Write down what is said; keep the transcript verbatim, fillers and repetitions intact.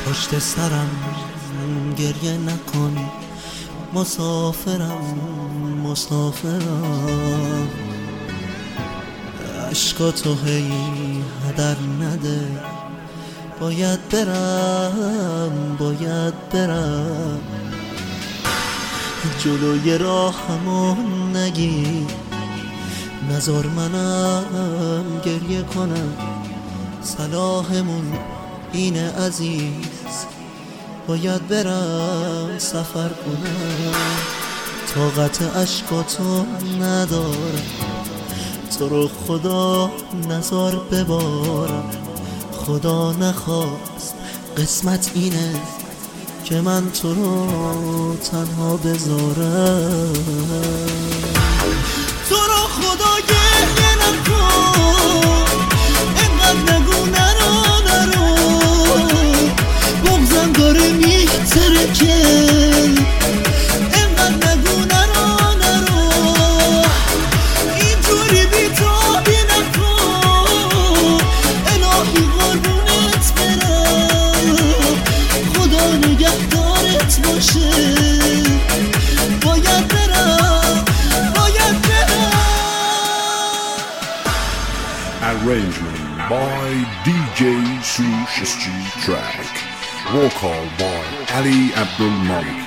پشت سرم گریه نکن، مسافرم مسافرم. عشقاتو هی هدر نده، باید برم باید برم. جلوی راهمو نگی، نذار منم گریه کنم. صلاحمون اینه عزیز، باید برم سفر کنم. طاقت عشقاتو ندارم، تو رو خدا نذار ببارم. خدا نخواست قسمت اینه که من تو رو تنها بذارم. تو رو خدا گریه نکن، اینقدر نگو نرو نرو. بغضم داره میتره که اینقدر نگو نرو نرو. اینجوری بیتابی نکن، الهی قربونت برم. خدا نگهدارت باشه، باید برم باید برم. Arrangement by دی جی Sush Street Track. Vocal by Ali Abdul Malik.